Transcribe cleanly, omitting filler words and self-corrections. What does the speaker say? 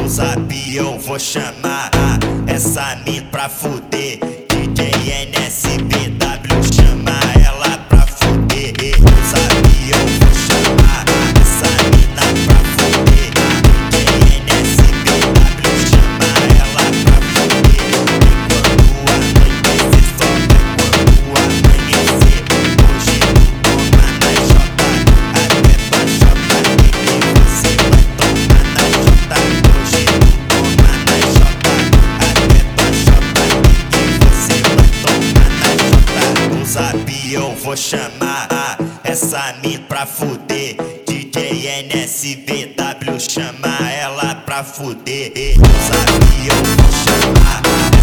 zap eu vou chamar essa mina pra fuder. DJ NSBW chama ela pra fuder. No zap eu vou chamar essa mina pra fuder. DJ NSBW chama ela pra fuder. E quando amanhecer, só é quando amanhecer. Hoje tu toma na J, até pra J, que você vai tomar na J. Hoje tu toma na J, até pra J, que você vai tomar na J. No zap eu vou chamar essa mina pra fuder. DJ NSBW chama ela pra fuder. No zap eu vou chamar